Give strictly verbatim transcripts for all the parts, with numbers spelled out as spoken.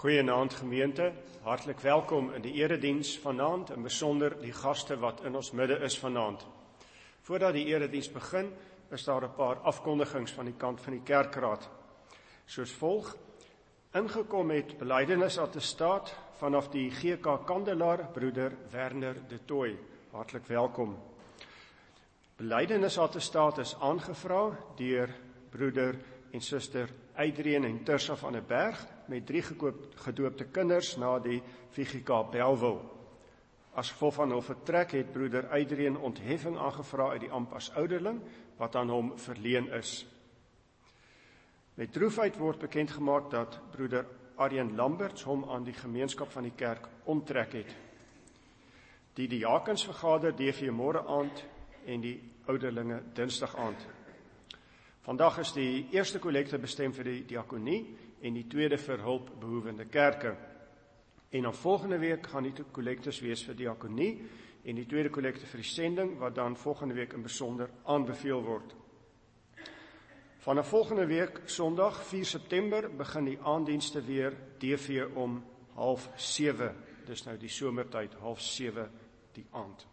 Goeienaand gemeente, hartlik welkom in die erediens vanaand, en besonder die gaste wat in ons midde is vanaand. Voordat die erediens begin, is daar 'n paar afkondigings van die kant van die kerkraad. Soos volg: ingekom het belydenis-attestaat vanaf die G K Kandelaar, broeder Werner de Tooy. Hartlik welkom. Belydenis-attestaat is aangevra deur broeder en suster Adrian en Tirsa van 'n Berg met drie gedoopte kinders na die V G K Bellville. As gevolg van hul vertrek het broeder Adrian ontheffing aangevra uit die ampt as ouderling wat aan hom verleen is. Met droefheid word bekend gemaak dat broeder Arjen Lamberts hom aan die gemeenskap van die kerk onttrek het. Die diakens vergader D V môre aand en die ouderlinge dinsdag aand. Vandag is die eerste kollekte bestem vir die diakonie en die tweede vir hulpbehoevende kerke. En dan volgende week gaan die kollektes wees vir diakonie en die tweede kollekte vir die sending, wat dan volgende week in besonder aanbeveel word. Vanaf volgende week, Sondag vier September, begin die aanddienste weer D V om half sewe. Dis nou die somertyd, half sewe die aand.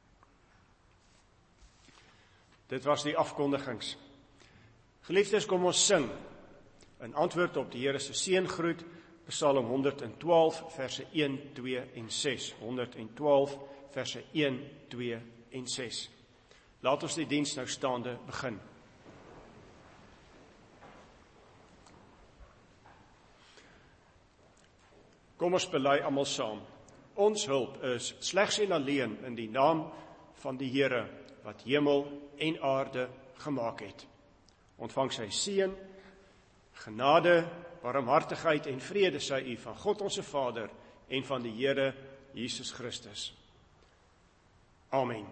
Dit was die afkondigings. Geliefdes, kom ons sing. In antwoord op die Here se seëngroet, Psalm honderd en twaalf, verse een, twee en ses. honderd en twaalf, verse een, twee en ses. Laat ons die diens nou staande begin. Kom ons bely almal saam. Ons hulp is slegs en alleen in die naam van die Here wat hemel en aarde gemaak het. Ontvang sy seën, genade, barmhartigheid en vrede sy u van God ons Vader en van die Here Jesus Christus. Amen.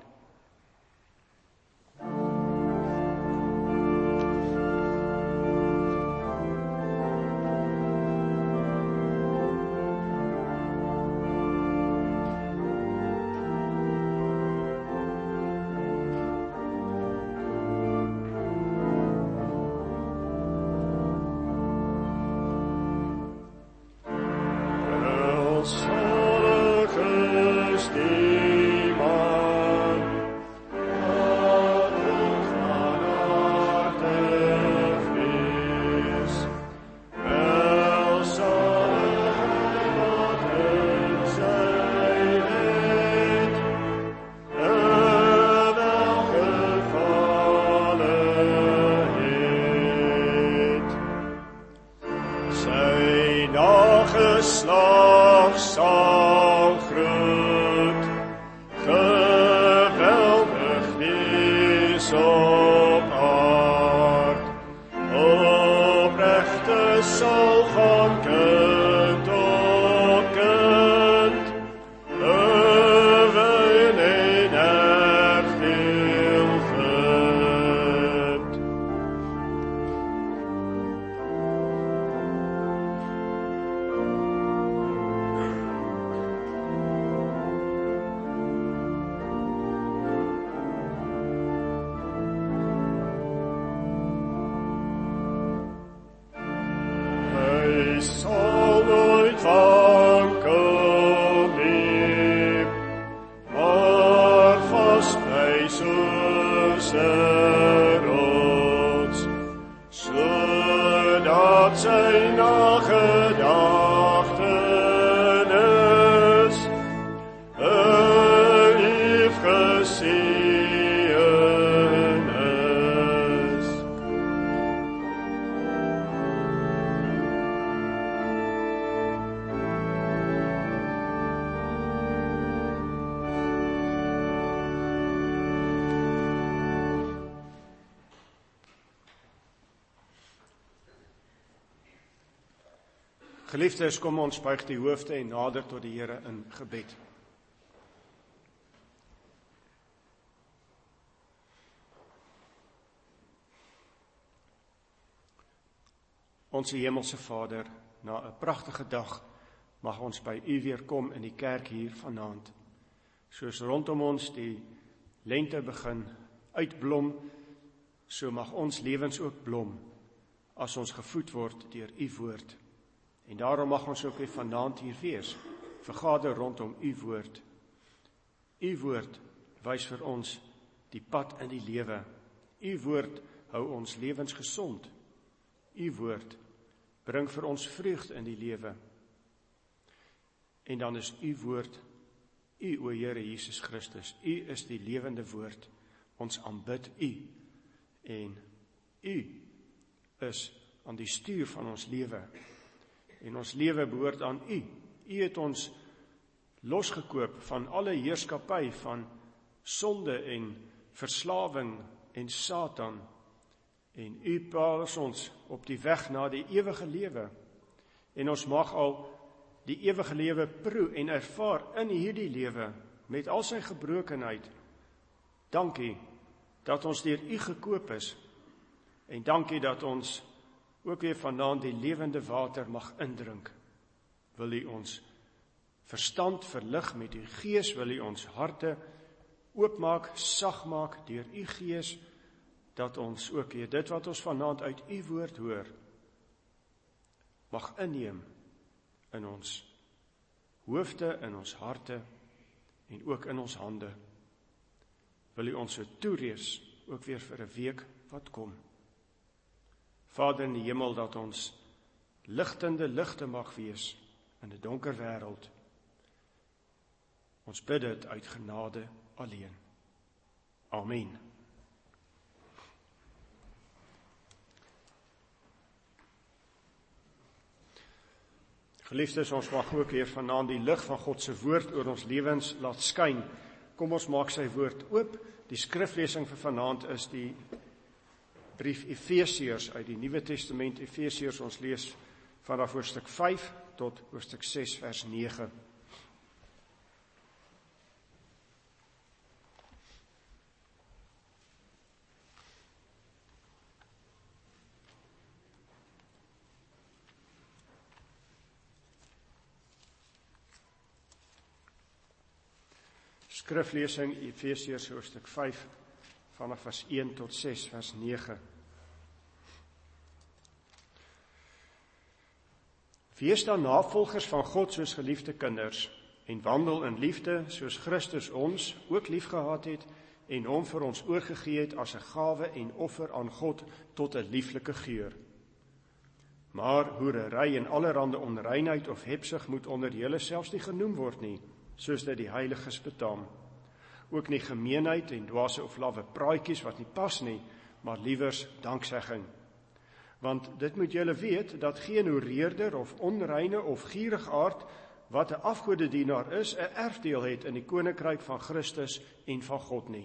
Geliefdes, kom ons buig die hoofde en nader tot die Here in gebed. Onse hemelse Vader, na 'n pragtige dag mag ons by U weer kom in die kerk hier vanaand. Soos rondom ons die lente begin uitblom, so mag ons lewens ook blom as ons gevoed word deur U woord. En daarom mag ons ook weer vanaand hier wees, vergader rondom u woord. U woord wys vir ons die pad in die lewe. U woord hou ons lewens gesond. U woord bring vir ons vreugde in die lewe. En dan is u woord, u o Here Jesus Christus, u is die lewende woord. Ons aanbid u en u is aan die stuur van ons lewe. En ons lewe behoort aan u. U het ons losgekoop van alle heerskappy van sonde en verslawing en Satan. En u plaas ons op die weg na die ewige lewe. En ons mag al die ewige lewe proe en ervaar in hierdie lewe met al sy gebrokenheid. Dankie dat ons deur u gekoop is. En dankie dat ons ook weer vanaand die lewende water mag indrink. Wil u ons verstand verlig met u gees, wil u ons harte oopmaak, sag maak deur u gees, dat ons ook weer dit wat ons vanaand uit u woord hoor, mag inneem in ons hoofde, in ons harte en ook in ons hande. Wil u ons so toereis, ook weer vir 'n week wat kom. Vader in die hemel, dat ons ligtende ligte mag wees in 'n donker wêreld. Ons bid dit uit genade alleen. Amen. Geliefdes, ons mag ook weer vanaand die lig van God se woord oor ons lewens laat skyn. Kom ons maak sy woord oop. Die skriflesing vir vanaand is die brief Efesiërs uit die Nuwe Testament. Efesiërs, ons lees vanaf hoofstuk vyf tot hoofstuk ses vers nege. Skriflesing Efesiërs hoofstuk vyf vanaf vers een tot ses vers nege. Wees dan navolgers van God soos geliefde kinders en wandel in liefde soos Christus ons ook liefgehad het en hom vir ons oorgegee het as 'n gawe en offer aan God tot 'n lieflike geur. Maar hoerery en allerhande onreinheid of hebsug moet onder julle selfs nie genoem word nie, soos dit die heiliges betaam. Ook nie gemeenheid en dwaase of lawwe praatjies wat nie pas nie, maar liewers danksegging. Want dit moet julle weet, dat geen hoereerder of onreine of gierigaard, wat 'n afgodedienaar is, 'n erfdeel het in die koninkryk van Christus en van God nie.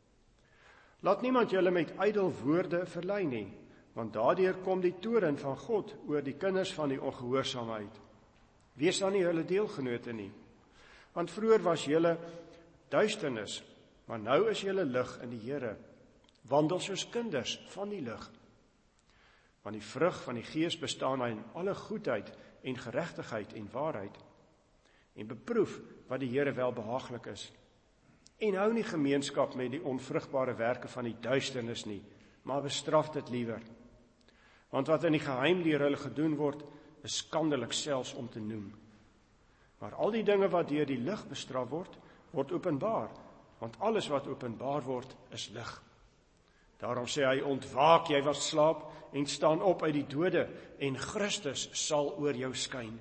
Laat niemand julle met ydel woorde verlei nie, want daardeur kom die toorn van God oor die kinders van die ongehoorsaamheid. Wees dan nie hulle deelgenote nie. Want vroeër was julle duisternis, maar nou is julle lig in die Here. Wandel soos kinders van die lig. Want die vrug van die Gees bestaan in alle goedheid en geregtigheid en waarheid. En beproef wat die Here wel behaaglik is. En hou nie gemeenskap met die onvrugbare werke van die duisternis nie, maar bestraf dit liewer. Want wat in die geheim deur hulle gedoen word, is skandelik selfs om te noem. Maar al die dinge wat deur die lig bestraf word, word openbaar, want alles wat openbaar word, is lig. Daarom sê hy, ontwaak, jy wat slaap, en staan op uit die dode, en Christus sal oor jou skyn.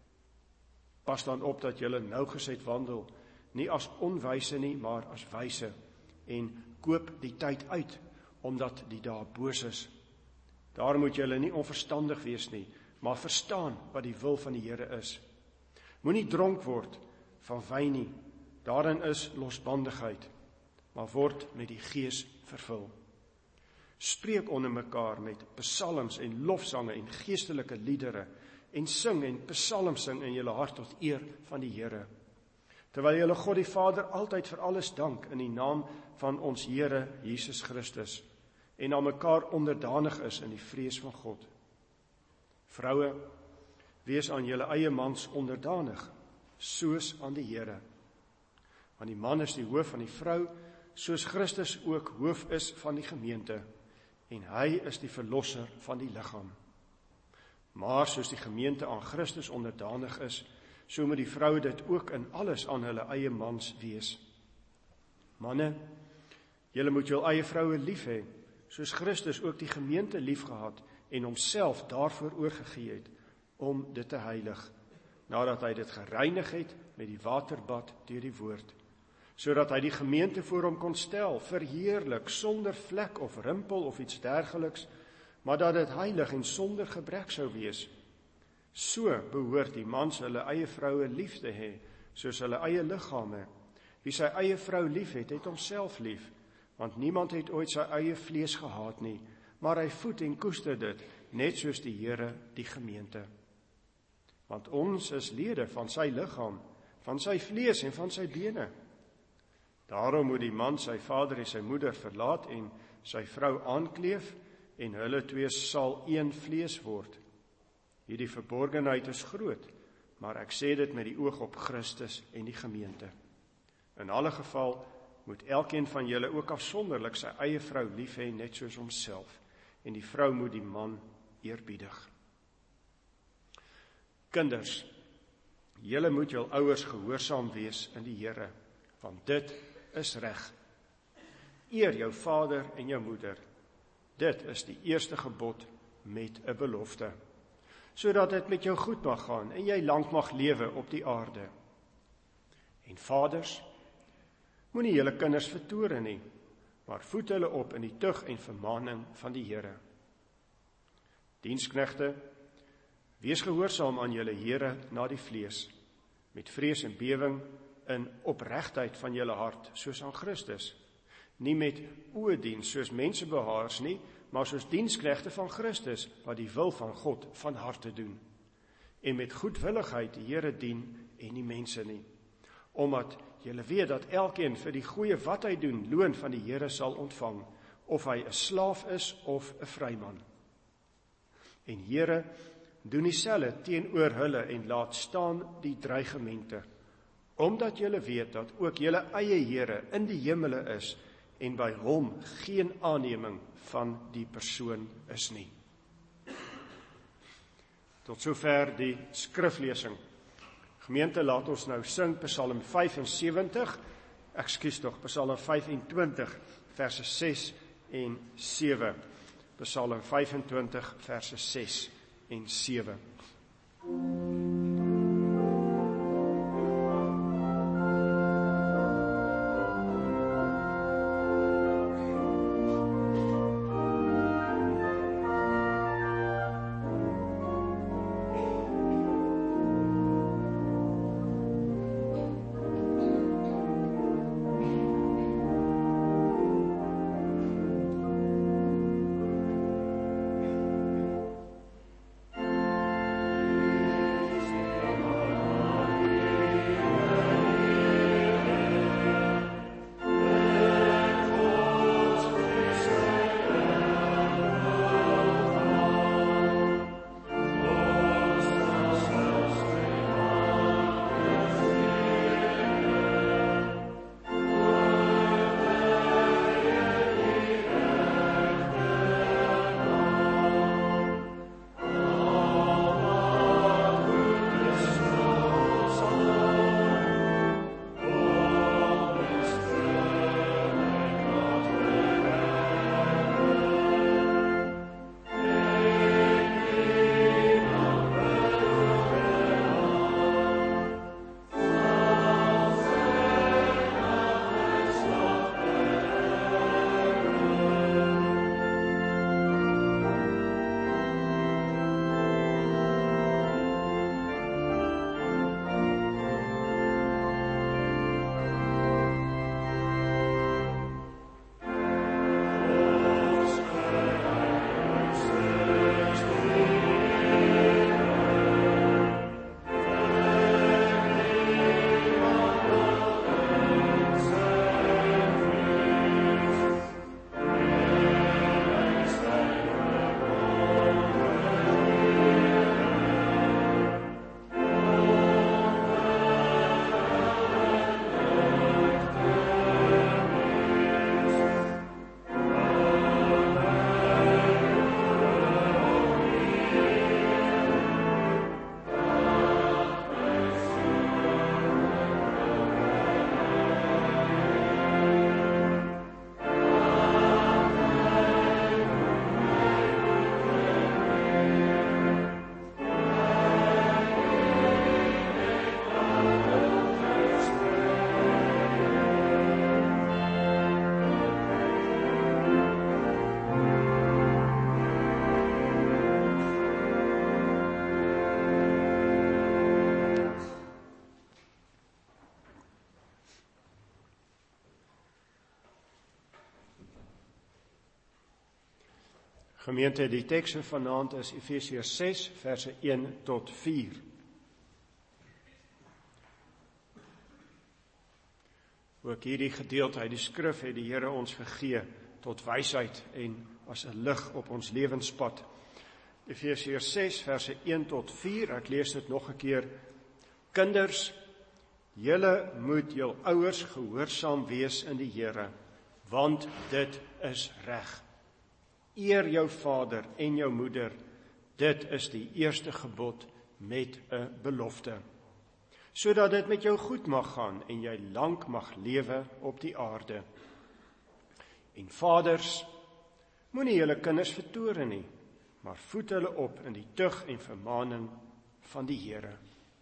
Pas dan op dat julle nougeset wandel, nie as onwyse nie, maar as wyse, en koop die tyd uit, omdat die dae boos is. Daar moet julle nie onverstandig wees nie, maar verstaan wat die wil van die Here is. Moenie dronk word van wyn nie, daarin is losbandigheid, maar word met die Gees vervul. Spreek onder mekaar met psalms en lofsange en geestelike liedere, en sing en psalms sing in julle hart tot eer van die Here. Terwyl julle God die Vader altyd vir alles dank in die naam van ons Here Jesus Christus, en aan mekaar onderdanig is in die vrees van God. Vroue, wees aan julle eie mans onderdanig, soos aan die Here. Want die man is die hoof van die vrou, soos Christus ook hoof is van die gemeente, en hy is die verlosser van die liggaam. Maar soos die gemeente aan Christus onderdanig is, so moet die vroue dit ook in alles aan hulle eie mans wees. Manne, julle moet jul eie vroue lief hê, soos Christus ook die gemeente lief gehad en homself daarvoor oorgegee het, om dit te heilig, nadat hy dit gereinig het met die waterbad deur die woord, sodat hy die gemeente voor hom kon stel, verheerlik, sonder vlek of rimpel of iets dergeliks, maar dat dit heilig en sonder gebrek sou wees. So behoort die mans hulle eie vroue lief te hê, soos hulle eie liggame. Wie sy eie vrou lief het, het homself lief, want niemand het ooit sy eie vlees gehaat nie, maar hy voed en koester dit, net soos die Here die gemeente. Want ons is lede van sy liggaam, van sy vlees en van sy bene. Daarom moet die man sy vader en sy moeder verlaat en sy vrou aankleef, en hulle twee sal een vlees word. Hierdie verborgenheid is groot, maar ek sê dit met die oog op Christus en die gemeente. In alle geval moet elkeen van julle ook afsonderlik sy eie vrou lief hê, net soos homself, en die vrou moet die man eerbiedig. Kinders, julle moet jul ouers gehoorsaam wees in die Here, want dit is reg. Eer jou vader en jou moeder. Dit is die eerste gebod met 'n belofte, sodat dit met jou goed mag gaan en jy lank mag lewe op die aarde. En vaders, moenie julle kinders vertoorn nie, maar voed hulle op in die tug en vermaning van die Here. Diensknegte, wees gehoorsaam aan julle Here na die vlees, met vrees en bewing in opregtheid van julle hart, soos aan Christus. Nie met oediens soos mensebehaers nie, maar soos diensknegte van Christus, wat die wil van God van harte doen. En met goedwilligheid die Here dien en nie mense nie. Omdat julle weet dat elkeen vir die goeie wat hy doen, loon van die Here sal ontvang, of hy 'n slaaf is of 'n vryman. En Here, doen dieselfde teenoor hulle en laat staan die dreigemente, omdat julle weet dat ook julle eie Here in die hemele is, en by hom geen aanneming van die persoon is nie. Tot sover die skriflesing. Gemeente, laat ons nou sing Psalm vyfensewentig, ekskuus tog, Psalm vyfentwintig, verse ses en sewe. Psalm vyfentwintig, verse ses en sewe. Gemeente, die teks vir vanaand is Efesiërs ses, verse een tot vier. Ook hierdie gedeelte uit die skrif het die Here ons gegee tot wysheid en as 'n lig op ons lewenspad. Efesiërs ses, verse een tot vier, ek lees dit nog 'n keer. Kinders, julle moet jul ouers gehoorsaam wees in die Here, want dit is reg. Eer jou vader en jou moeder, dit is die eerste gebod met 'n belofte, sodat dit met jou goed mag gaan en jy lank mag lewe op die aarde. En vaders, moenie julle kinders vertoren nie, maar voed hulle op in die tug en vermaning van die Here.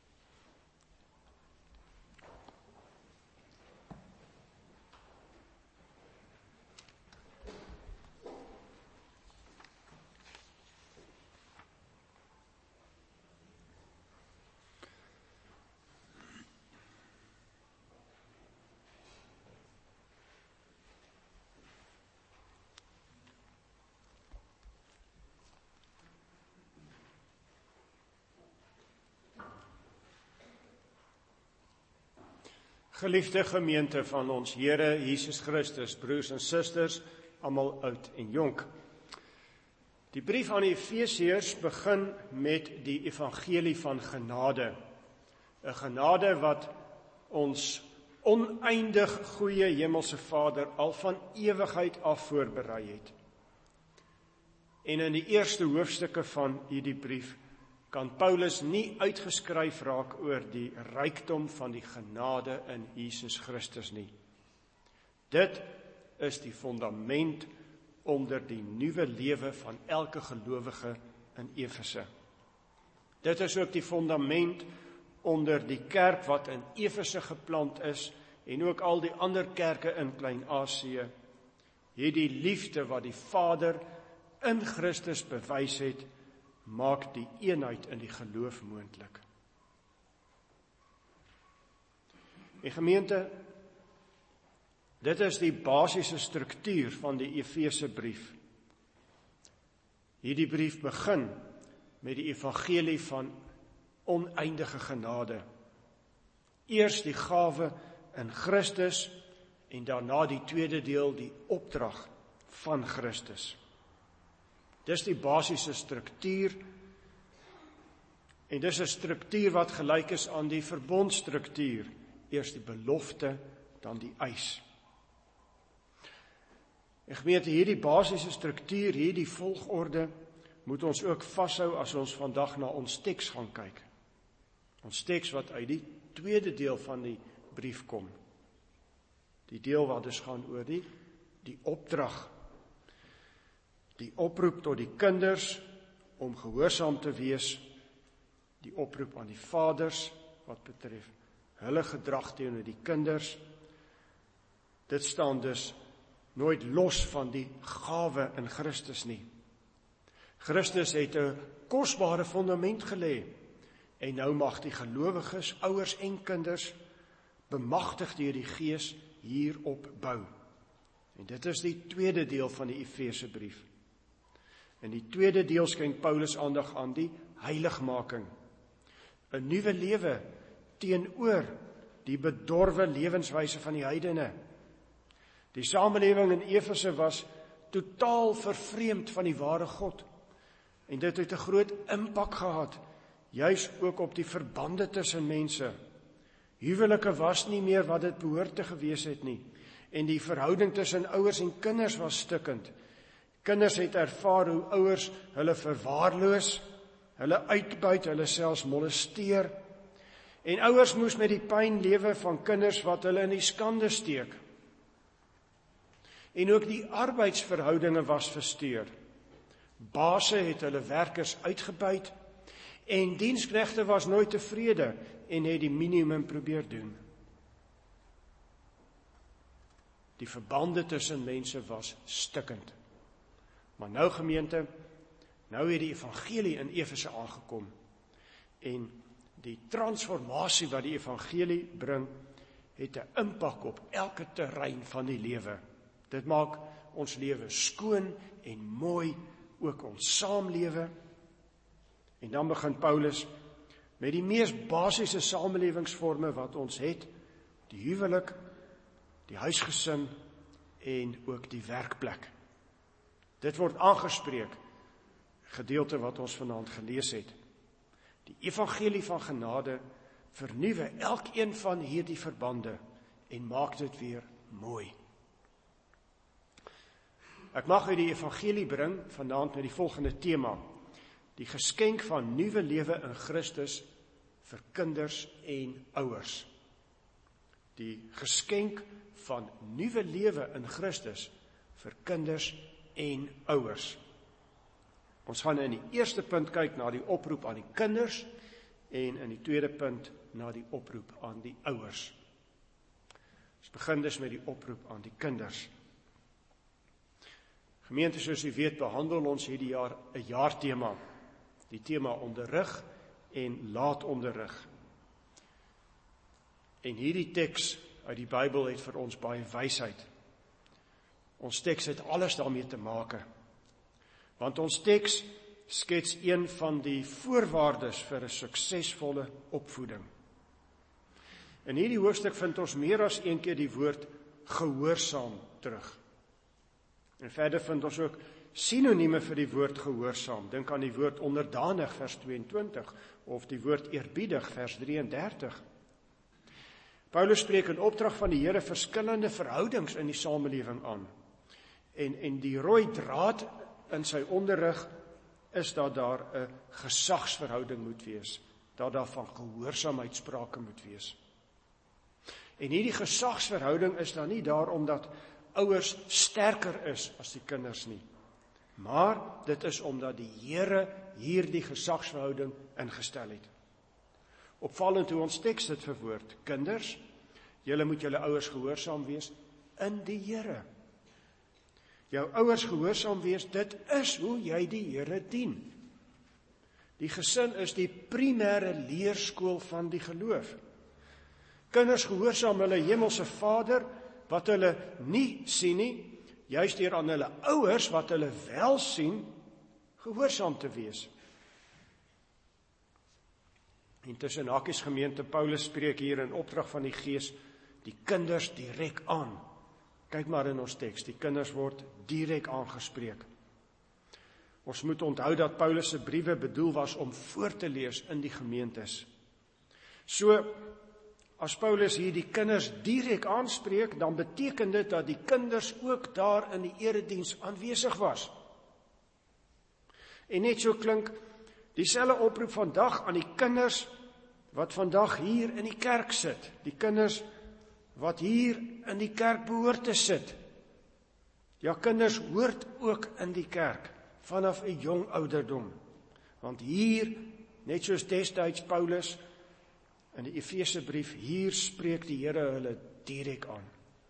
Geliefde gemeente van ons Here Jesus Christus, broers en susters, almal oud en jonk. Die brief aan die Efesiërs begin met die evangelie van genade. 'n Genade wat ons oneindig goeie hemelse Vader al van ewigheid af voorberei het. En in die eerste hoofstukke van hierdie brief kan Paulus nie uitgeskryf raak oor die rykdom van die genade in Jesus Christus nie. Dit is die fundament onder die nuwe lewe van elke gelowige in Efese. Dit is ook die fundament onder die kerk wat in Efese geplant is en ook al die ander kerke in Klein-Asië. Hierdie liefde wat die Vader in Christus bewys het, maak die eenheid in die geloof moontlik. En gemeente, dit is die basiese struktuur van die Efese brief. Hierdie brief begin met die evangelie van oneindige genade. Eers die gawe in Christus en daarna die tweede deel, die opdrag van Christus. Dis die basiese struktuur, en dis 'n struktuur wat gelyk is aan die verbondstruktuur. Eers die belofte, dan die eis. En gemeente, hierdie basiese struktuur, hierdie volgorde, moet ons ook vashou as ons vandag na ons teks gaan kyk. Ons teks wat uit die tweede deel van die brief kom. Die deel wat dus gaan oor die, die opdrag. Die oproep tot die kinders om gehoorsaam te wees, die oproep aan die vaders wat betref hulle gedrag teenoor die kinders. Dit staan dus nooit los van die gawe in Christus nie. Christus het 'n kosbare fundament gelê en nou mag die gelowiges, ouers en kinders bemagtig deur die Gees hierop bou. En dit is die tweede deel van die Efesebrief. In die tweede deel skenk Paulus aandag aan die heiligmaking. 'n Nuwe lewe teenoor die bedorwe lewenswyse van die heidene. Die samelewing in Efese was totaal vervreemd van die ware God. En dit het 'n groot impak gehad, juis ook op die verbande tussen mense. Huwelike was nie meer wat dit behoort te gewees het nie. En die verhouding tussen ouers en kinders was stikkend. Kinders het ervaar hoe ouers hulle verwaarloos, hulle uitbuit, hulle selfs molesteer. En ouers moes met die pyn lewe van kinders wat hulle in die skande steek. En ook die arbeidsverhoudinge was versteur. Baase het hulle werkers uitgebuit en diensknegte was nooit tevrede en het die minimum probeer doen. Die verbande tussen mense was stikkend. Maar nou gemeente, nou het die evangelie in Efese aangekom en die transformasie wat die evangelie bring, het 'n impak op elke terrein van die lewe. Dit maak ons lewe skoon en mooi ook ons saamlewe. En dan begin Paulus met die mees basiese samelewingsvorme wat ons het, die huwelik, die huisgesin en ook die werkplek. Dit word aangespreek, gedeelte wat ons vanaand gelees het. Die evangelie van genade vernuwe elkeen van hierdie verbande en maak dit weer mooi. Ek mag uit die evangelie bring vanaand met die volgende tema: die geskenk van nuwe lewe in Christus vir kinders en ouers. Die geskenk van nuwe lewe in Christus vir kinders en ouers. Ons gaan in die eerste punt kyk na die oproep aan die kinders en in die tweede punt na die oproep aan die ouers. Ons begin dus met die oproep aan die kinders. Gemeente, soos u weet, behandel ons hierdie jaar 'n jaartema. Die tema onderrig en laat onderrig. En hierdie teks uit die Bybel het vir ons baie wysheid. Ons teks het alles daarmee te make. Want ons teks skets een van die voorwaardes vir 'n suksesvolle opvoeding. In hierdie hoofstuk vind ons meer as een keer die woord gehoorsaam terug. En verder vind ons ook sinonieme vir die woord gehoorsaam. Dink aan die woord onderdanig, vers tweeëntwintig, of die woord eerbiedig, vers drieëndertig. Paulus spreek in opdrag van die Here verskillende verhoudings in die samelewing aan. En, en die rooi draad in sy onderrig is dat daar 'n gesagsverhouding moet wees, dat daar van gehoorsaamheid sprake moet wees. En hierdie gesagsverhouding is dan nie daar omdat ouers sterker is as die kinders nie, maar dit is omdat die Here hierdie gesagsverhouding ingestel het. Opvallend hoe ons teks dit verwoord: kinders, julle moet julle ouers gehoorsaam wees in die Here. Jou ouers gehoorsaam wees, dit is hoe jy die Here dien. Die gesin is die primêre leerskool van die geloof. Kinders gehoorsaam hulle hemelse Vader, wat hulle nie sien nie, juist deur aan hulle ouers, wat hulle wel sien, gehoorsaam te wees. Intussen hakies gemeente, Paulus spreek hier in opdrag van die Gees die kinders direk aan. Kyk maar in ons teks, die kinders word direk aangespreek. Ons moet onthou dat Paulus se briewe bedoel was om voor te lees in die gemeentes. So, as Paulus hier die kinders direk aanspreek, dan beteken dit dat die kinders ook daar in die erediens aanwesig was. En net so klink dieselfde oproep vandag aan die kinders wat vandag hier in die kerk sit, die kinders wat hier in die kerk behoort te sit. Ja, kinders hoort ook in die kerk, vanaf 'n jong ouderdom. Want hier, net soos destyds Paulus in die Efesebrief, hier spreek die Here hulle direk aan.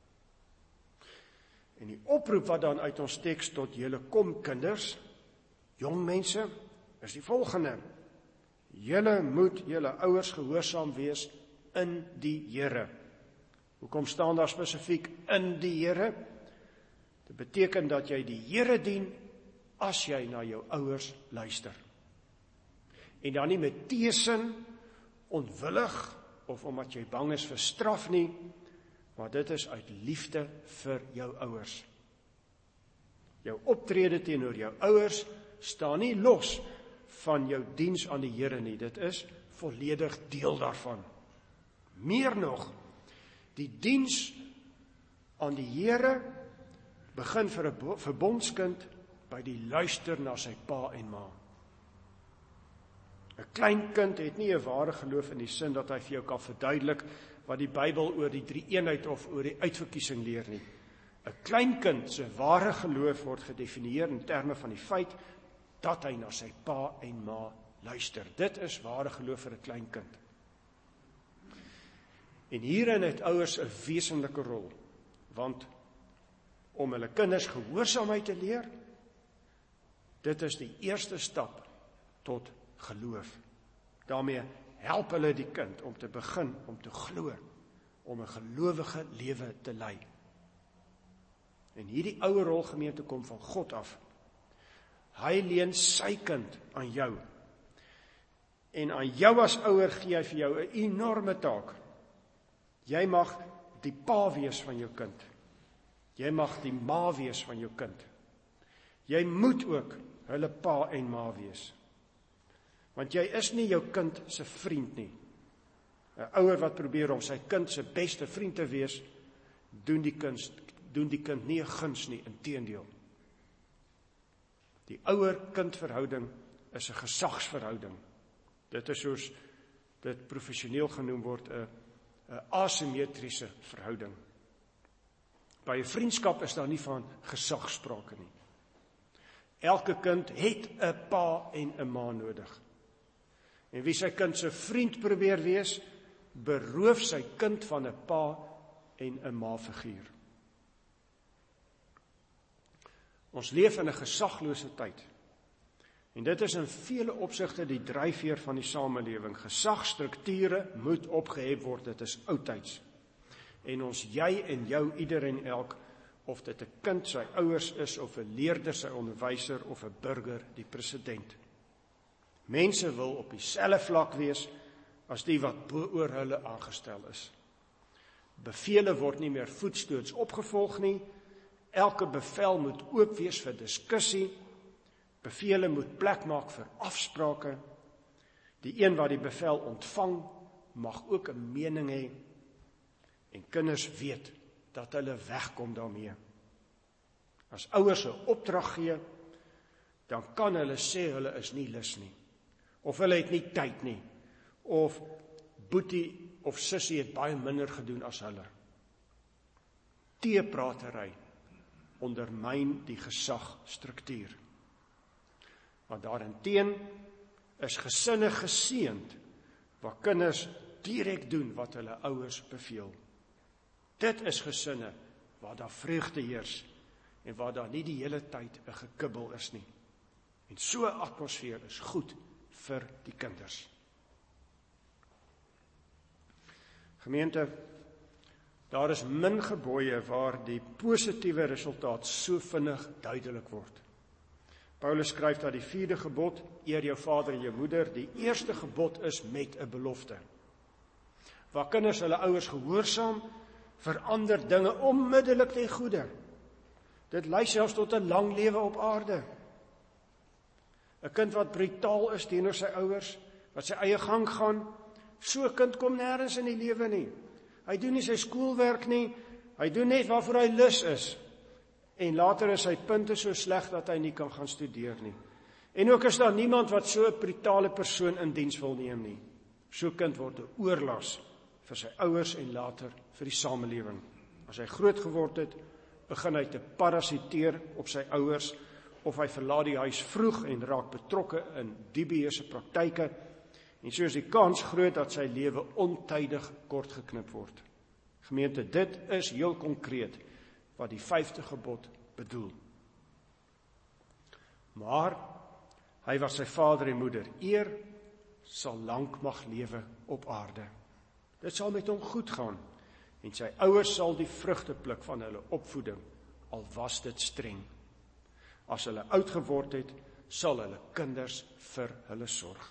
En die oproep wat dan uit ons teks tot julle kom, kinders, jong mense, is die volgende: julle moet julle ouers gehoorsaam wees in die Here. Hoekom staan daar spesifiek in die Here? Dit beteken dat jy die Here dien as jy na jou ouers luister. En dan nie met teesin, onwillig, of omdat jy bang is vir straf nie, maar dit is uit liefde vir jou ouers. Jou optrede teenoor jou ouers staan nie los van jou diens aan die Here nie, dit is volledig deel daarvan. Meer nog, die diens aan die Here begin vir 'n verbondskind by die luister na sy pa en ma. 'n Klein kind het nie 'n ware geloof in die sin dat hy vir jou kan verduidelik wat die Bybel oor die drie-eenheid of oor die uitverkiesing leer nie. 'n Klein kind se ware geloof word gedefinieer in terme van die feit dat hy na sy pa en ma luister. Dit is ware geloof vir 'n klein kind. En hierin het ouers 'n wesenlike rol, want om hulle kinders gehoorsaamheid te leer, dit is die eerste stap tot geloof. Daarmee help hulle die kind om te begin, om te glo, om 'n gelowige lewe te lei. En hierdie ouer rolgemeente kom van God af. Hy leen sy kind aan jou. En aan jou as ouer gee hy vir jou 'n enorme taak. Jy mag die pa wees van jou kind. Jy mag die ma wees van jou kind. Jy moet ook hulle pa en ma wees. Want jy is nie jou kind se vriend nie. 'n Ouer wat probeer om sy kind se beste vriend te wees, doen die kind, doen die kind nie 'n guns nie, inteendeel. Die ouer-kind verhouding is 'n gesagsverhouding. Dit is soos dit professioneel genoem word 'n 'n asimetriese verhouding. By 'n vriendskap is daar nie van gesagsprake nie. Elke kind het 'n pa en 'n ma nodig. En wie sy kind se vriend probeer wees, beroof sy kind van 'n pa en 'n ma figuur. Ons leef in 'n gesaglose tyd. En dit is in vele opsigte die dryfveer van die samelewing. Gesagstrukture moet opgehef word, dit is oudtyds. En ons, jy en jou, ieder en elk, of dit 'n kind sy ouers is, of 'n leerder sy onderwyser, of 'n burger die president. Mense wil op dieselfde vlak wees as die wat bo oor hulle aangestel is. Bevele word nie meer voetstoots opgevolg nie. Elke bevel moet oop wees vir diskussie. Bevele moet plek maak vir afsprake. Die een wat die bevel ontvang, mag ook 'n mening hê. En kinders weet dat hulle wegkom daarmee. As ouers 'n opdrag gee, dan kan hulle sê hulle is nie lus nie. Of hulle het nie tyd nie. Of boetie of sussie het baie minder gedoen as hulle. Teepratery ondermyn die gesagstruktuur. Maar daarenteen is gesinne geseënd waar kinders direk doen wat hulle ouers beveel. Dit is gesinne waar daar vreugde heers en waar daar nie die hele tyd 'n gekibbel is nie. En so 'n atmosfeer is goed vir die kinders. Gemeente, daar is min gebooie waar die positiewe resultaat so vinnig duidelik word. Paulus skryf dat die vierde gebod, eer jou vader en jou moeder, die eerste gebod is met 'n belofte. Waar kinders hulle ouers gehoorsaam, verander dinge onmiddellik ten goeie. Dit lei selfs tot 'n lang lewe op aarde. 'n Kind wat brutaal is teenoor sy ouers, wat sy eie gang gaan, so 'n kind kom nêrens in die lewe nie. Hy doen nie sy skoolwerk nie, hy doen net waarvoor hy lus is. En later is sy punte so sleg dat hy nie kan gaan studeer nie. En ook is daar niemand wat so 'n brutale persoon in diens wil neem nie. So 'n kind word 'n oorlas vir sy ouers en later vir die samelewing. As hy groot geword het, begin hy te parasiteer op sy ouers, of hy verlaat die huis vroeg en raak betrokke in dubieuse praktyke, en so is die kans groot dat sy lewe ontydig kortgeknip word. Gemeente, dit is heel konkreet wat die vyfde gebod bedoel. Maar hy wat sy vader en moeder eer, sal lank mag lewe op aarde. Dit sal met hom goed gaan, en sy ouers sal die vrugte pluk van hulle opvoeding, al was dit streng. As hulle oud geword het, sal hulle kinders vir hulle sorg.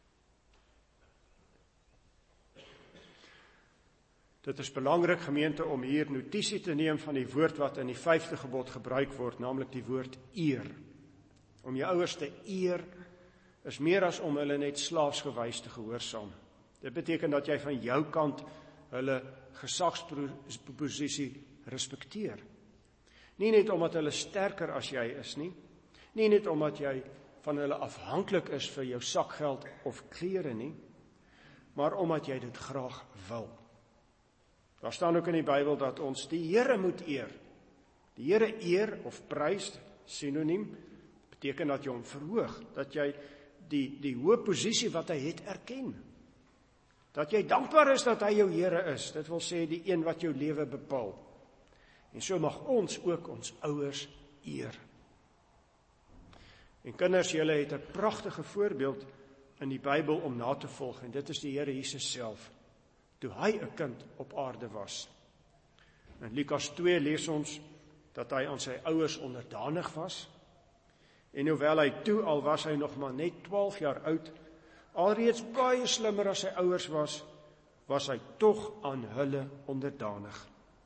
Dit is belangrik, gemeente, om hier notisie te neem van die woord wat in die vyfde gebod gebruik word, naamlik die woord eer. Om jou ouers te eer is meer as om hulle net slaafsgewys te gehoorsaam. Dit beteken dat jy van jou kant hulle gesagsposisie respekteer. Nie net omdat hulle sterker as jy is nie, nie net omdat jy van hulle afhanklik is vir jou sakgeld of klere nie, maar omdat jy dit graag wil. Daar staan ook in die Bybel dat ons die Here moet eer. Die Here eer of prys, sinoniem, beteken dat jy hom verhoog, dat jy die, die hoë posisie wat hy het erken. Dat jy dankbaar is dat hy jou Here is, dit wil sê die een wat jou lewe bepaal. En so mag ons ook ons ouers eer. En kinders, julle het 'n pragtige voorbeeld in die Bybel om na te volg, en dit is die Here Jesus self, toe hy 'n kind op aarde was. In Lukas twee lees ons dat hy aan sy ouers onderdanig was, En hoewel hy toe, al was hy nog maar net twaalf jaar oud, alreeds baie slimmer as sy ouers was, was hy tog aan hulle onderdanig.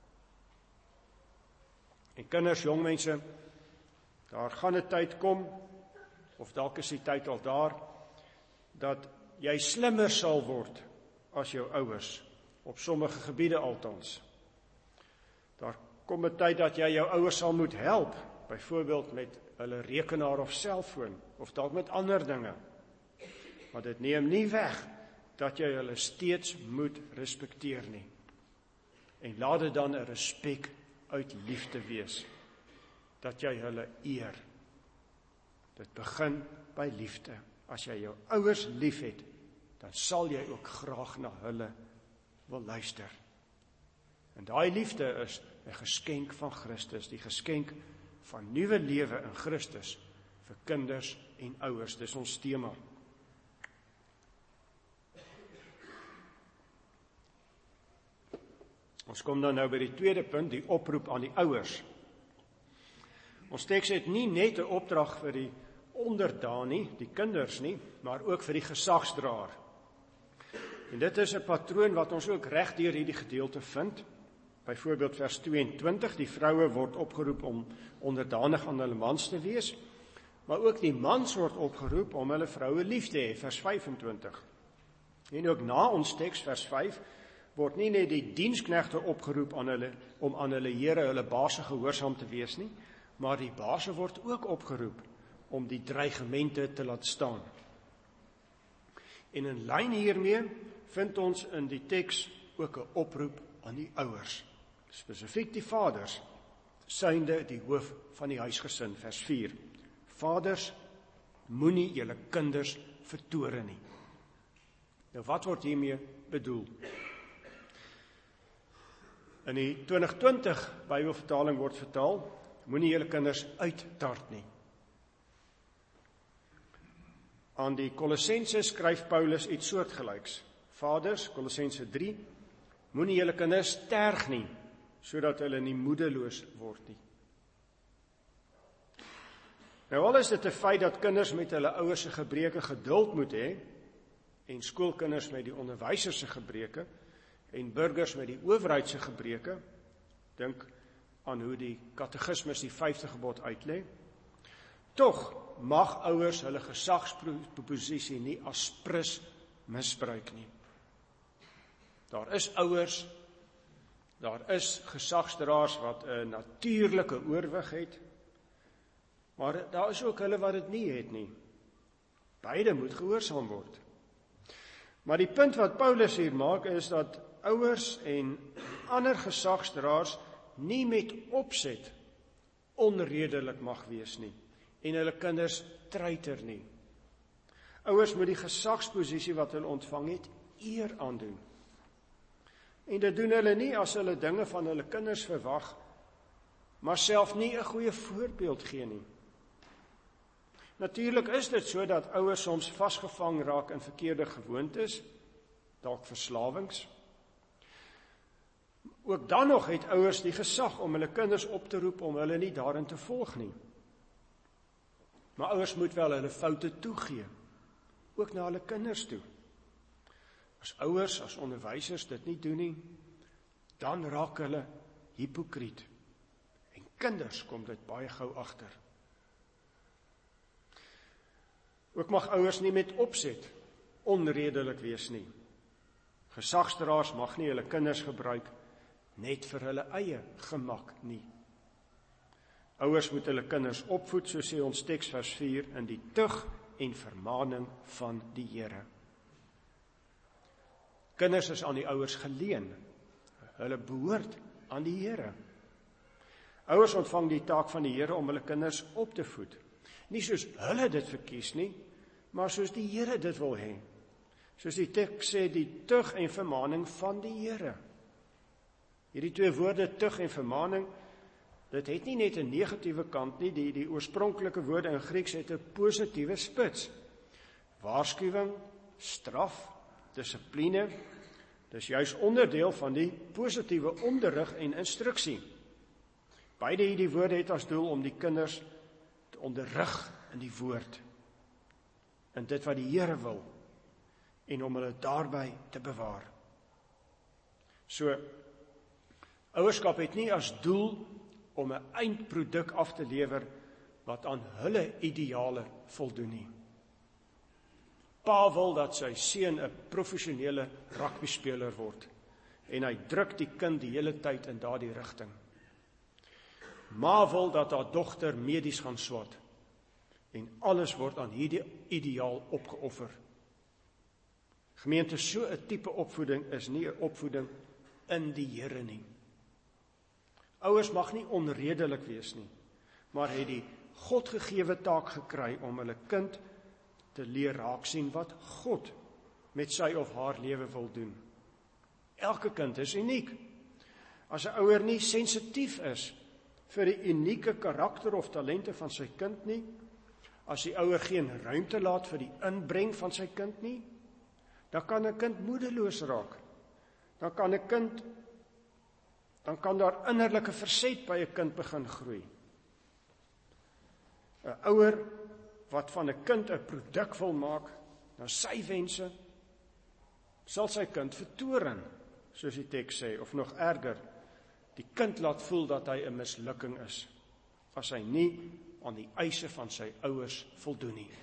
En kinders, jongmense, daar gaan 'n tyd kom, of dalk is die tyd al daar, dat jy slimmer sal word as jou ouers, op sommige gebiede althans. Daar kom 'n tyd dat jy jou ouers sal moet help, byvoorbeeld met hulle rekenaar of selfoon, of dalk met ander dinge. Maar dit neem nie weg dat jy hulle steeds moet respekteer nie. En laat dit dan 'n respek uit liefde wees, dat jy hulle eer. Dit begin by liefde. As jy jou ouers liefhet, dan sal jy ook graag na hulle wil luister. En daai liefde is 'n geskenk van Christus, die geskenk van nuwe lewe in Christus vir kinders en ouers. Dis ons tema. Ons kom dan nou by die tweede punt, die oproep aan die ouers. Ons teks het nie net 'n opdrag vir die onderdaan nie, die kinders nie, maar ook vir die gesagsdraer. En dit is 'n patroon wat ons ook reg deur hierdie gedeelte vind. Byvoorbeeld vers tweeëntwintig, die vroue word opgeroep om onderdanig aan hulle mans te wees, maar ook die mans word opgeroep om hulle vroue lief te hê, vers vyfentwintig. En ook na ons teks, vers vyf, word nie net die diensknegte opgeroep aan hulle, om aan hulle here, hulle baase gehoorsaam te wees nie, maar die baase word ook opgeroep om die dreigemente te laat staan. En in lyn hiermee vind ons in die teks ook 'n oproep aan die ouers, spesifiek die vaders, synde die hoof van die huisgesin, vers vier. Vaders, moenie julle kinders vertoren nie. Nou wat word hiermee bedoel? In die twintig twintig Bybelvertaling word vertaal, moenie julle kinders uittart nie. Aan die Kolossense skryf Paulus iets soortgelyks. Vaders, Kolossense drie, moenie julle kinders terg nie, sodat hulle nie moedeloos word nie. Nou al is dit 'n feit dat kinders met hulle ouers se gebreke geduld moet hê, en skoolkinders met die onderwysers se gebreke, en burgers met die owerheid se gebreke, dink aan hoe die katekismus die vyfde gebod uitlê, tog mag ouers hulle gesagsposisie nie as prys misbruik nie. Daar is ouers, daar is gesagsdraers wat 'n natuurlike oorwig het, maar daar is ook hulle wat dit nie het nie. Beide moet gehoorsaam word. Maar die punt wat Paulus hier maak is dat ouers en ander gesagsdraers nie met opset onredelik mag wees nie en hulle kinders treiter nie. Ouers moet die gesagsposisie wat hulle ontvang het eer aandoen. En dit doen hulle nie as hulle dinge van hulle kinders verwag, maar self nie 'n goeie voorbeeld gee nie. Natuurlik is dit so dat ouers soms vasgevang raak in verkeerde gewoontes, dalk verslawings. Ook dan nog het ouers die gesag om hulle kinders op te roep om hulle nie daarin te volg nie. Maar ouers moet wel hulle foute toegee, ook na hulle kinders toe. As ouers, as onderwysers dit nie doen nie, dan raak hulle hipokriet. En kinders kom dit baie gou agter. Ook mag ouers nie met opset onredelik wees nie. Gesagsdraers mag nie hulle kinders gebruik net vir hulle eie gemak nie. Ouers moet hulle kinders opvoed, so sê ons teks vers vier, in die tug en vermaning van die Here. Kinders is aan die ouers geleen. Hulle behoort aan die Here. Ouers ontvang die taak van die Here om hulle kinders op te voed. Nie soos hulle dit verkies nie, maar soos die Here dit wil hê. Soos die teks sê, die tug en vermaning van die Here. Hierdie twee woorde, tug en vermaning, dit het nie net 'n negatiewe kant nie, die, die oorspronklike woorde in Grieks het 'n positiewe spits. Waarskuwing, straf, dissipline, dis juis onderdeel van die positiewe onderrig en instruksie. Beide hierdie woorde het as doel om die kinders te onderrig in die woord, in dit wat die Here wil, en om hulle daarby te bewaar. So, ouerskap het nie as doel om 'n eindproduk af te lewer wat aan hulle ideale voldoen nie. Pa wil dat sy seun 'n professionele rugbyspeler word, en hy druk die kind die hele tyd in daardie rigting. Ma wil dat haar dogter medies gaan swat, en alles word aan hierdie ideaal opgeoffer. Gemeente, so 'n tipe opvoeding is nie 'n opvoeding in die Here nie. Ouers mag nie onredelik wees nie, maar het die Godgegewe taak gekry om hulle kind te leer raak sien wat God met sy of haar lewe wil doen. Elke kind is uniek. As 'n ouer nie sensitief is vir die unieke karakter of talente van sy kind nie, as die ouer geen ruimte laat vir die inbreng van sy kind nie, dan kan 'n kind moedeloos raak. Dan kan 'n kind, dan kan daar innerlike verset by 'n kind begin groei. 'n Ouer wat van 'n kind 'n produk wil maak na sy wense, sal sy kind vertoren, soos die teks sê, of nog erger, die kind laat voel dat hy 'n mislukking is, as hy nie aan die eise van sy ouers voldoen nie.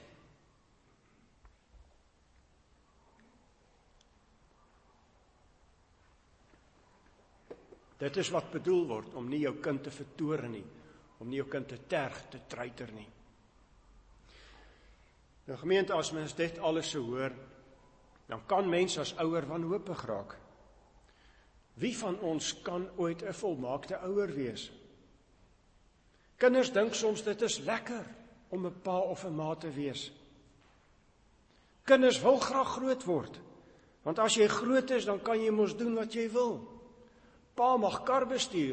Dit is wat bedoel word, om nie jou kind te vertoren nie, om nie jou kind te terg, te treiter nie. Nou gemeente, as mens dit alles so hoor, dan kan mens as ouer wanhoopig raak. Wie van ons kan ooit 'n volmaakte ouer wees? Kinders dink soms dit is lekker om 'n pa of 'n ma te wees. Kinders wil graag groot word, want as jy groot is, dan kan jy mos doen wat jy wil. Pa mag kar bestuur,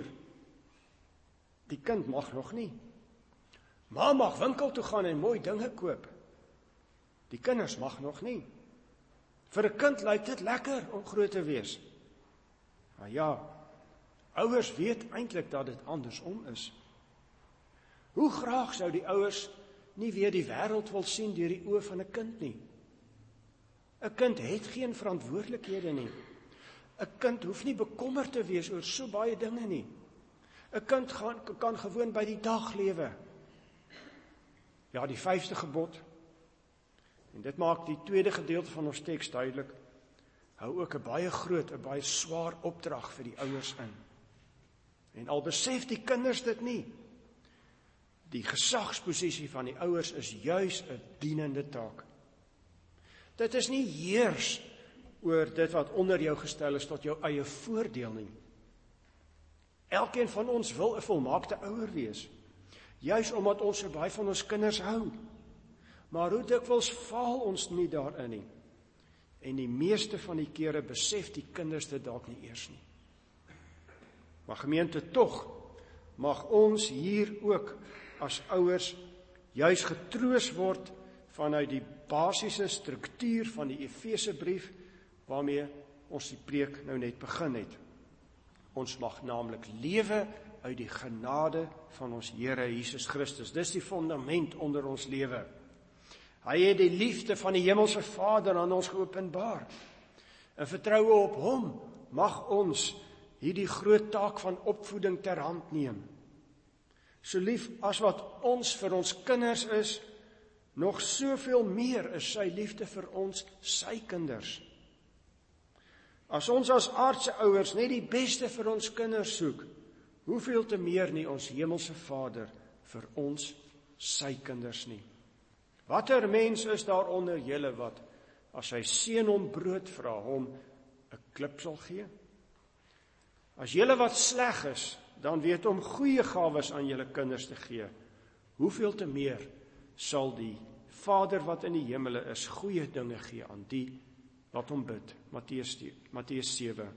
die kind mag nog nie. Ma mag winkel toe gaan en mooi dinge koop, die kinders mag nog nie. Vir 'n kind lyk dit lekker om groot te wees. Maar ja, ouers weet eintlik dat dit andersom is. Hoe graag sou die ouers nie weer die wêreld wil sien deur die oë van 'n kind nie. 'n Kind het geen verantwoordelikhede nie. 'n Kind hoef nie bekommerd te wees oor so baie dinge nie. 'n Kind gaan, kan gewoon by die dag lewe. Ja, die vyfde gebod, en dit maak die tweede gedeelte van ons teks duidelik, hou ook 'n baie groot, 'n baie swaar opdrag vir die ouers in. En al besef die kinders dit nie, die gesagsposisie van die ouers is juis 'n dienende taak. Dit is nie heers oor dit wat onder jou gestel is tot jou eie voordeel nie. Elkeen van ons wil 'n volmaakte ouer wees, juis omdat ons so baie van ons kinders hou. Maar hoe dikwels faal ons nie daarin nie. En die meeste van die kere besef die kinders dit dalk nie eers nie. Maar gemeente, tog mag ons hier ook as ouers juis getroos word vanuit die basiese struktuur van die Efesebrief waarmee ons die preek nou net begin het. Ons mag naamlik lewe uit die genade van ons Here Jesus Christus. Dis die fundament onder ons lewe. Hy het die liefde van die hemelse Vader aan ons geopenbaar. In vertroue op hom mag ons hierdie groot taak van opvoeding ter hand neem. So lief as wat ons vir ons kinders is, nog soveel meer is sy liefde vir ons, sy kinders. As ons as aardse ouers net die beste vir ons kinders soek, hoeveel te meer nie ons hemelse Vader vir ons, sy kinders nie. Watter mens is daar onder julle wat, as sy seun hom brood vra, hom 'n klip sal gee? As julle wat sleg is, dan weet om goeie gawes aan julle kinders te gee, hoeveel te meer sal die Vader wat in die hemele is, goeie dinge gee aan die wat hom bid. Matteus sewe.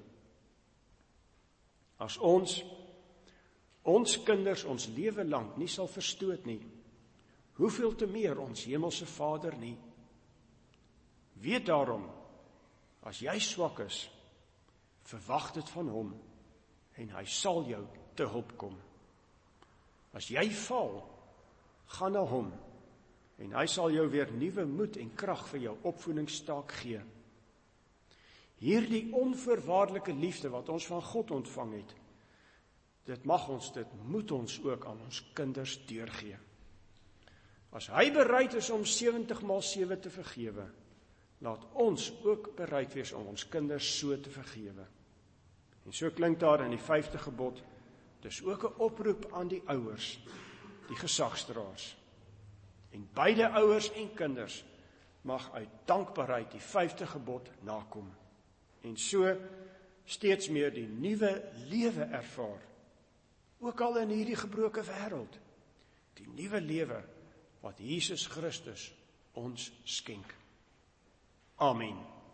As ons, ons kinders ons lewe lank nie sal verstoot nie, hoeveel te meer ons hemelse Vader nie. Weet daarom, as jy swak is, verwag dit van hom, en hy sal jou te hulp kom. As jy val, gaan na hom, En hy sal jou weer nuwe moed en krag vir jou opvoedingstaak gee. Hierdie onvoorwaardelike liefde wat ons van God ontvang het, dit mag ons, dit moet ons ook aan ons kinders deurgee. As hy bereid is om sewentig maal sewe te vergewe, laat ons ook bereid wees om ons kinders so te vergewe. En so klink daar in die vyfde gebod, dis ook 'n oproep aan die ouers, die gesagsdraers. En beide ouers en kinders mag uit dankbaarheid die vyfde gebod nakom. En so steeds meer die nuwe lewe ervaar. Ook al in hierdie gebroke wêreld. Die nuwe lewe wat Jesus Christus ons skenk. Amen.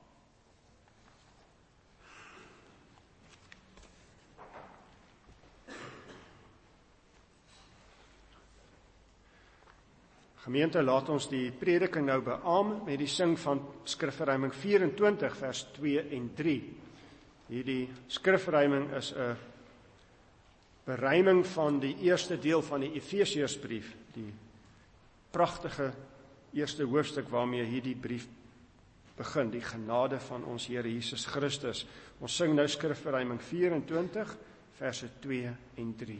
Gemeente, laat ons die prediking nou beaam met die sing van skrifverruiming vyf-en-twintig vers twee en drie. Hierdie skrifverruiming is 'n beruiming van die eerste deel van die Efesiërsbrief, die pragtige eerste hoofstuk waarmee hierdie brief begin, die genade van ons Here Jesus Christus. Ons sing nou skrifverruiming vyf-en-twintig verse twee en drie.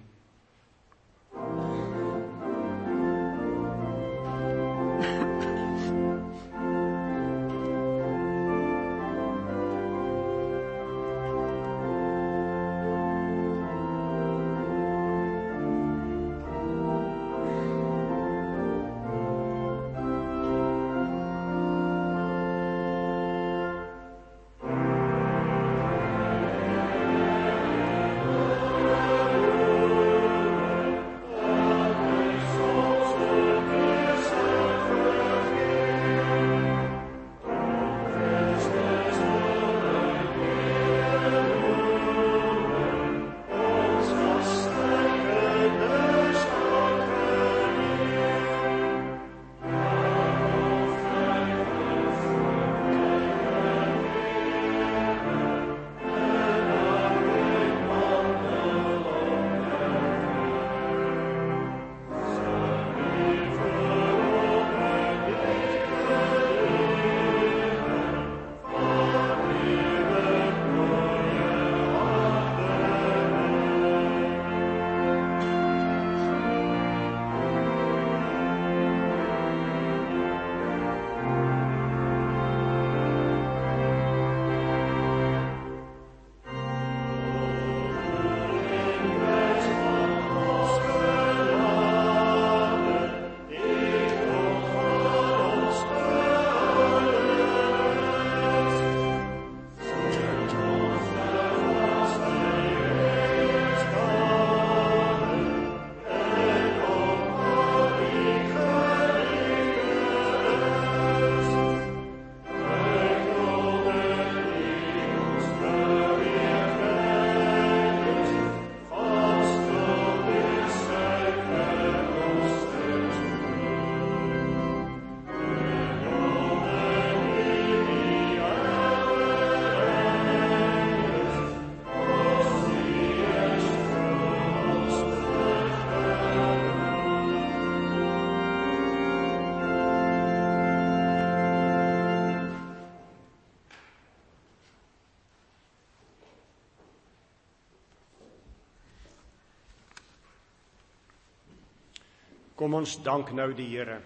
Kom ons dank nou die Here.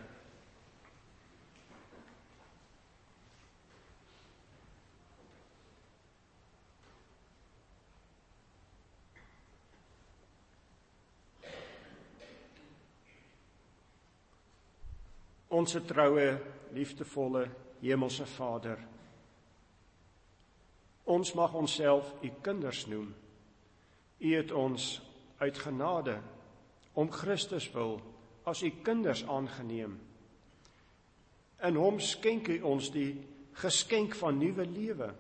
Onse troue, liefdevolle hemelse Vader, ons mag onsself u kinders noem. U het ons uit genade om Christus wil as u kinders aangeneem. In hom skenk u ons die geskenk van nuwe lewe.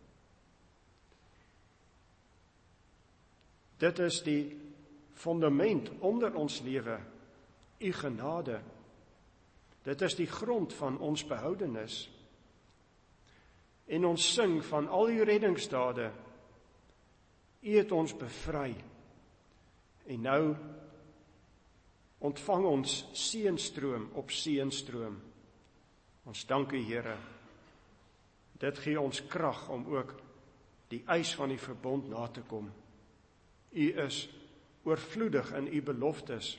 Dit is die fundament onder ons lewe, u genade. Dit is die grond van ons behoudenis. En ons sing van al uw reddingsdade. U het ons bevry. En nou ontvang ons seënstroom op seënstroom. Ons dank U, Here. Dit gee ons krag om ook die eis van die verbond na te kom. U is oorvloedig in U beloftes,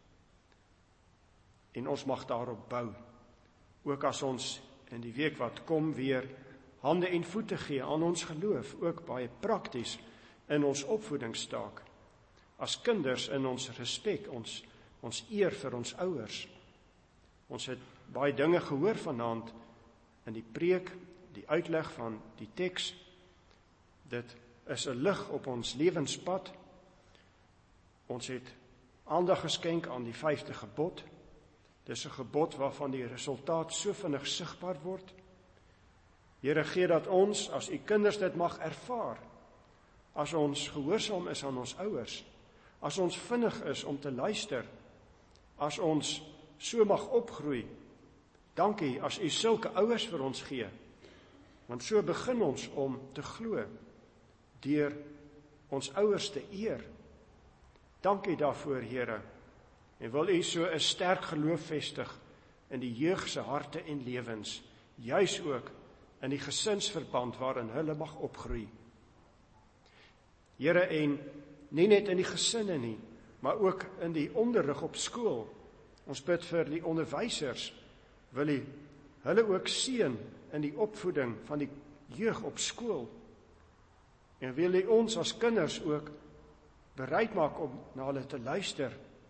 en ons mag daarop bou, ook as ons in die week wat kom weer hande en voete gee aan ons geloof, ook baie prakties in ons opvoedingstaak, as kinders in ons respek, ons, ons eer vir ons ouers. Ons het baie dinge gehoor vanaand in die preek, die uitleg van die teks. Dit is 'n lig op ons lewenspad. Ons het aandag geskenk aan die vyfde gebod. Dis 'n gebod waarvan die resultaat so vinnig sigbaar word. Here, gee dat ons, as U kinders dit mag ervaar, as ons gehoorsaam is aan ons ouers, as ons vinnig is om te luister, as ons so mag opgroei. Dankie as U sulke ouers vir ons gee, want so begin ons om te glo, deur ons ouers te eer. Dankie daarvoor, Here, en wil U so 'n sterk geloof vestig in die jeug se harte en lewens, juis ook in die gesinsverband waarin hulle mag opgroei. Here, en nie net in die gesinne nie, maar ook in die onderrig op skool. Ons bid vir die onderwysers, wil U hulle ook seën in die opvoeding van die jeug op skool. En wil U ons as kinders ook bereid maak om na hulle te luister.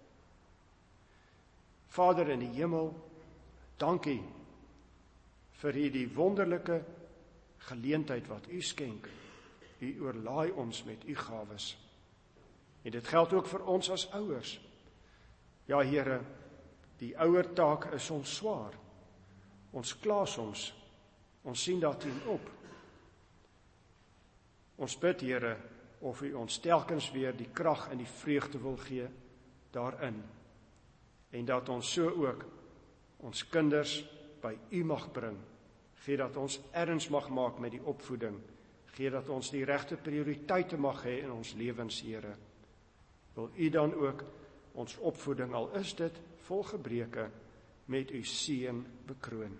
Vader in die hemel, dankie vir hierdie wonderlike geleentheid wat U skenk. U oorlaai ons met U gawes. En dit geld ook vir ons as ouers. Ja, Here, die ouertaak is ons swaar. Ons kla soms, ons sien daarteen op. Ons bid, Here, of U ons telkens weer die krag en die vreugde wil gee daarin. En dat ons so ook ons kinders by U mag bring. Gee dat ons erns mag maak met die opvoeding. Gee dat ons die regte prioriteite mag hê in ons lewens, Here. Wil U dan ook ons opvoeding, al is dit vol gebreke, met U seën bekroon.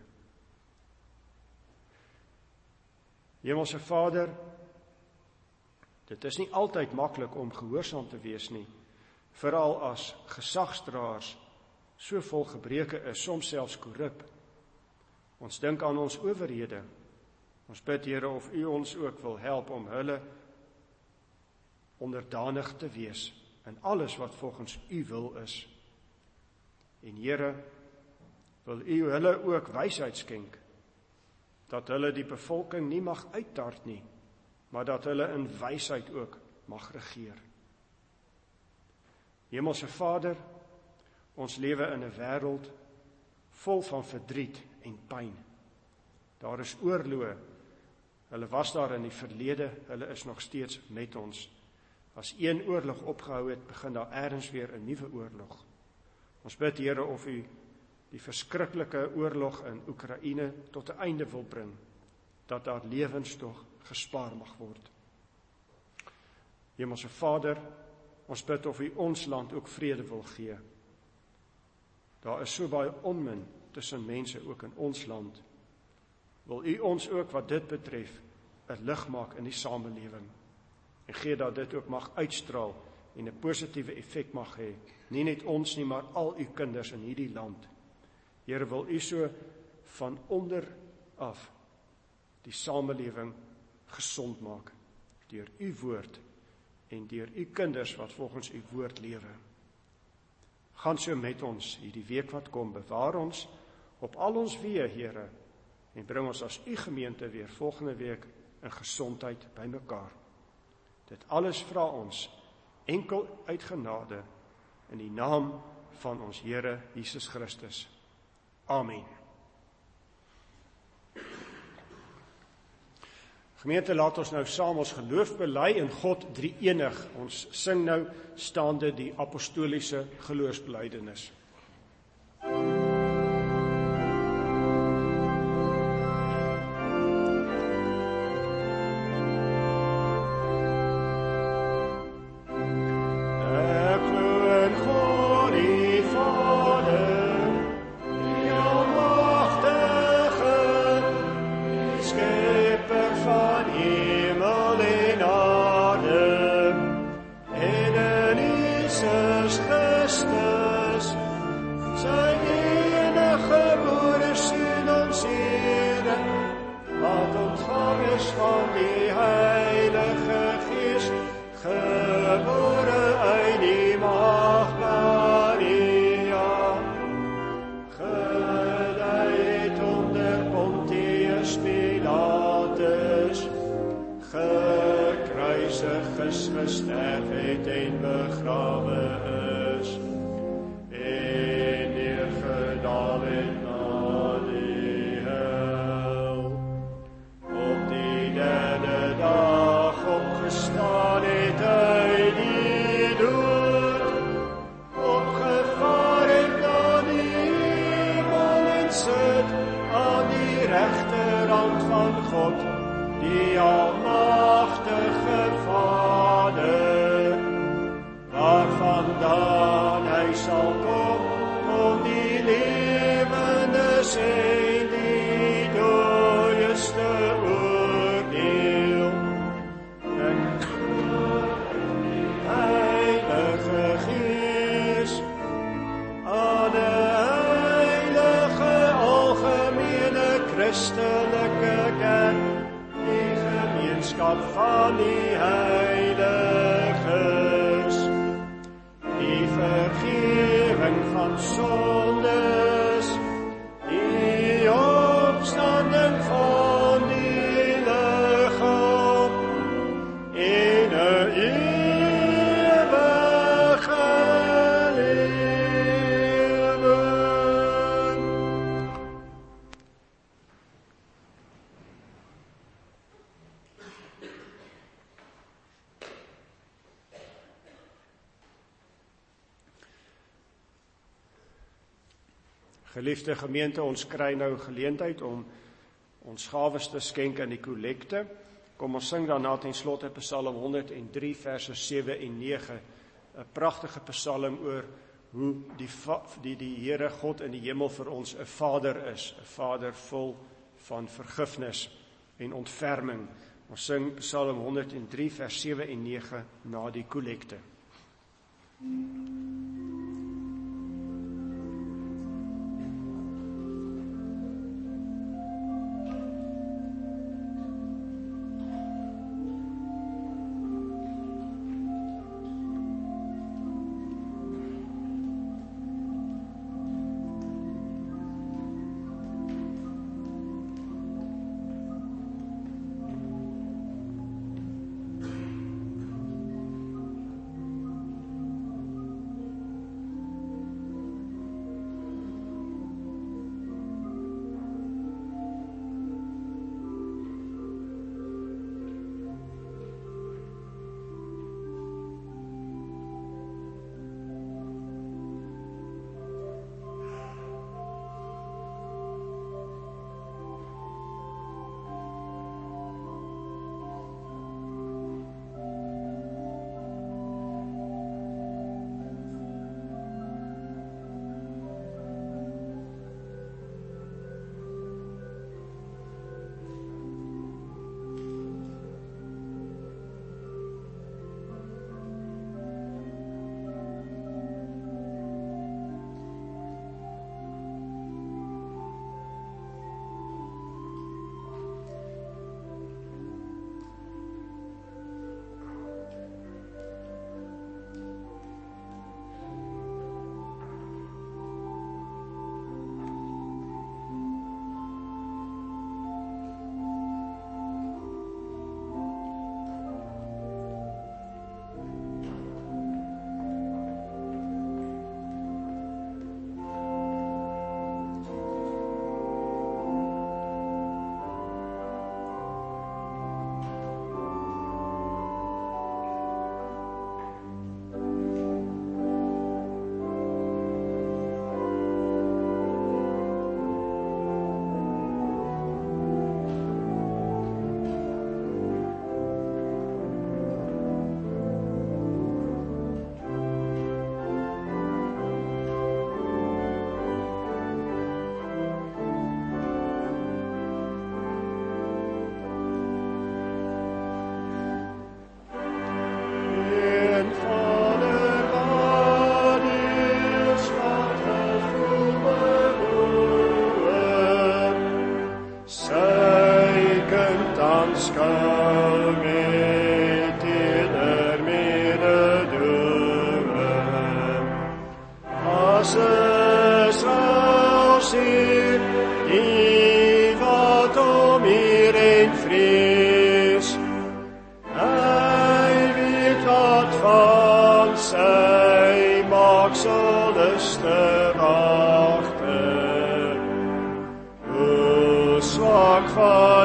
Hemelse Vader, dit is nie altyd maklik om gehoorsaam te wees nie, veral as gesagsdraers so vol gebreke is, soms selfs korrup. Ons dink aan ons owerhede. Ons bid, Here, of U ons ook wil help om hulle onderdanig te wees in alles wat volgens U wil is. En Here, wil U hulle ook wysheid skenk, dat hulle die bevolking nie mag uittart nie, maar dat hulle in wysheid ook mag regeer. Hemelse Vader, ons lewe in 'n wêreld vol van verdriet en pyn. Daar is oorloë. Hulle was daar in die verlede, hulle is nog steeds met ons. As een oorlog opgehou het, begin daar elders weer 'n nuwe oorlog. Ons bid, Here, of U die verskriklike oorlog in Oekraïne tot 'n einde wil bring, dat daar lewens tog gespaar mag word. Hemelse Vader, ons bid of U ons land ook vrede wil gee. Daar is so baie onmin tussen mense ook in ons land. Wil U ons ook wat dit betref 'n lig maak in die samelewing en gee dat dit ook mag uitstraal en 'n positiewe effek mag hê, nie net ons nie, maar al U kinders in hierdie land. Here, wil U so van onder af die samelewing gesond maak deur U woord en deur U kinders wat volgens U woord lewe. Gaan so met ons hierdie week wat kom, bewaar ons op al ons weë, Here, en bring ons as U gemeente weer volgende week in gesondheid bymekaar. Dit alles vra ons enkel uit genade in die naam van ons Here Jesus Christus. Amen. Gemeente, laat ons nou saam ons geloof bely in God drie-enig. Ons sing nou staande die apostoliese geloofsbelijdenis. Ek glo in God die Vader, van die Heilige Gees, gebore uit die maag Maria, gedeijd onder Pontius Pilatus, gekruisig is, gesterf het en begrawe is, en neergedaal het na die hel. Op die derde dag opgestaan het uit die dood, opgevaar het na die hemel en sit aan die regterhand van God, die almagtige Vader, waarvandaan hy sal kom om die lewendes en die dooies te oordeel. Ek glo in die Heilige Gees, aan 'n heilige algemene Christelike kerk, die gemeenskap van die heiliges, die vergewing van sondes, die opstanding van die liggaam, en 'n ewige lewe. Geliefde gemeente, ons kry nou geleentheid om ons gawes te skenk in die kollekte. Kom ons sing daarna ten slotte Psalm honderd en drie verse sewe en nege, 'n pragtige psalm oor hoe die, die, die Here God in die hemel vir ons 'n Vader is, 'n Vader vol van vergifnis en ontferming. Ons sing Psalm honderd en drie vers sewe en nege na die kollekte.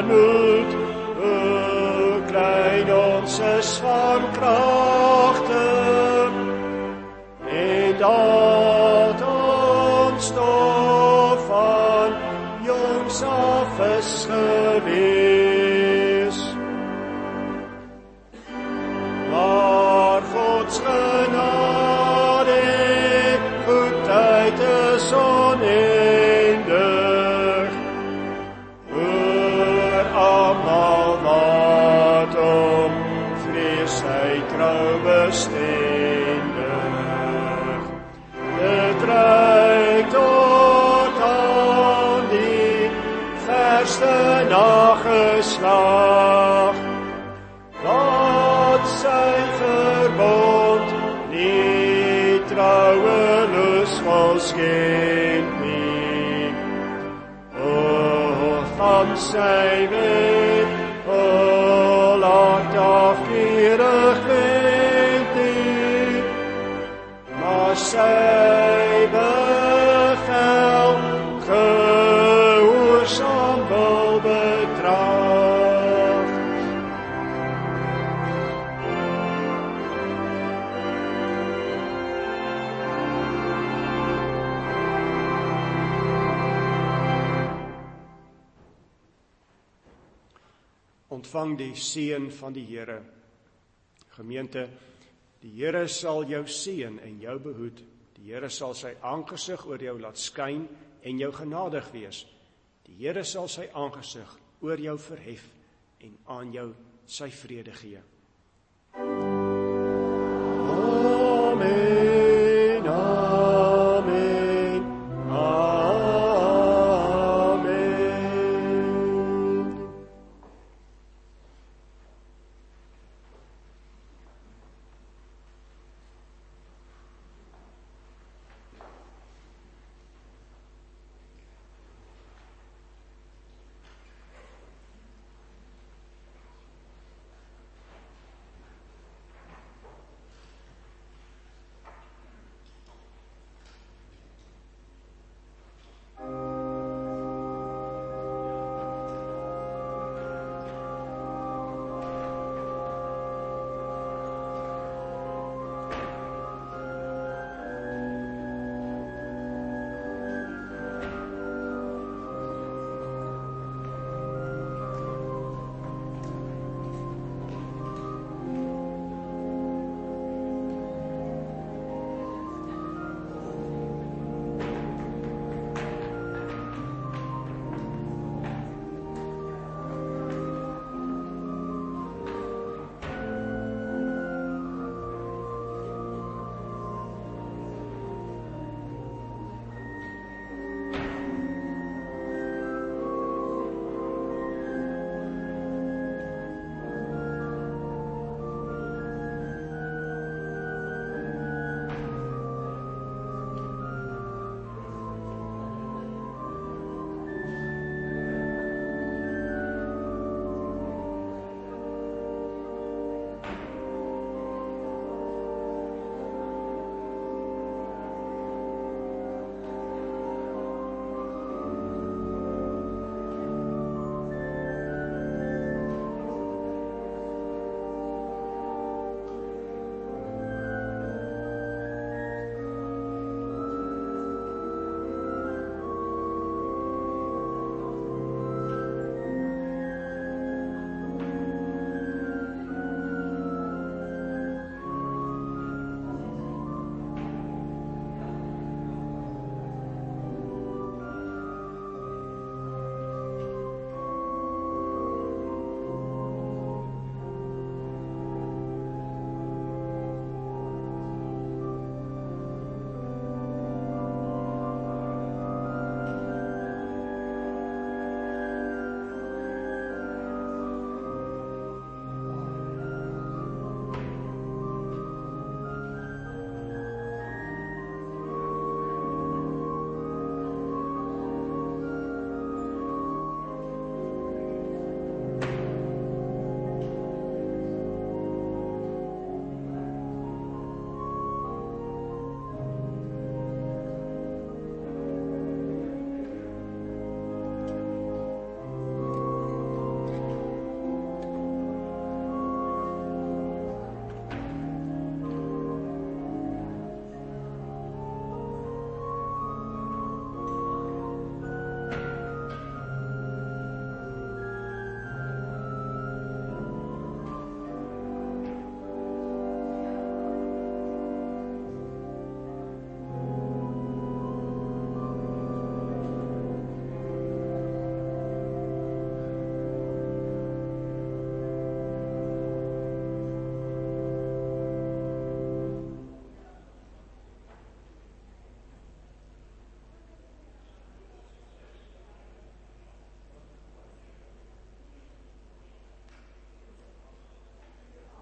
van moed, hoe klein ons is van kragte, en dat ons stof van jongs af is gewees. Maar Gods genade, goedheid is oneindig, oor almal wat hom vrees, hy trou bestendig. Dit reik tot aan die verste nageslag, wat sy verbond nie trouweloos volskend nie. O, van sy wet, o, laat afkerig wend nie, maar sy bevel gehoorsaam wil betracht. Ontvang die seën van die Here. Gemeente, die Here sal jou seën en jou behoed. Die Here sal sy aangesig oor jou laat skyn en jou genadig wees. Die Here sal sy aangesig oor jou verhef en aan jou sy vrede gee. Amen.